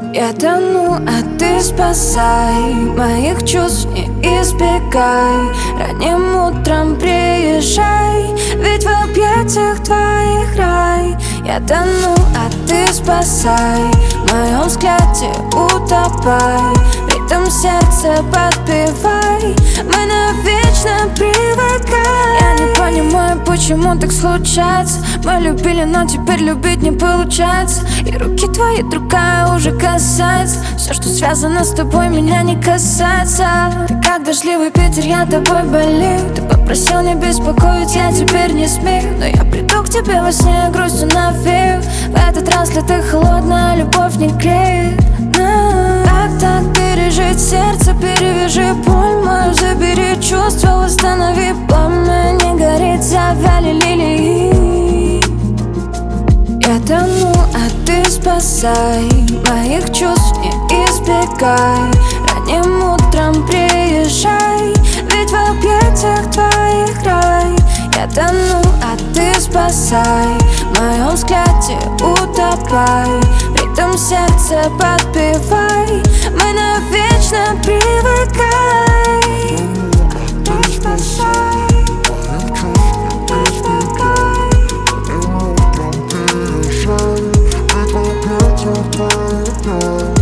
Я тону, а ты спасай, моих чувств не избегай. Ранним утром приезжай, ведь в объятиях твоих рай. Я тону, а ты спасай, в моем взгляде утопай. В ритм сердца подпевай, мы навечно привыкаем. Я не понимаю, почему так случается. Мы любили, но теперь любить не получается. И руки твои другая уже касается. Все, что связано с тобой, меня не касается. Ты как дождливый Питер, я тобой болею. Ты попросил не беспокоить, я теперь не смею. Но я приду к тебе во сне, грустью навею. В этот раз лето холодная, любовь не греет. Как так пережить сердце, перевяжи боль мою, забери чувства, восстанови пламя. Не горит, завяли лилии. Я тону, а ты спасай, моих чувств не избегай. Ранним утром приезжай, ведь в объятиях твоих рай. Я тону, а ты спасай, в моем взгляде утопай. В ритм сердца подпевай, мы навечно привыкай. Ты спасай, Ведь в объятиях твоих рай.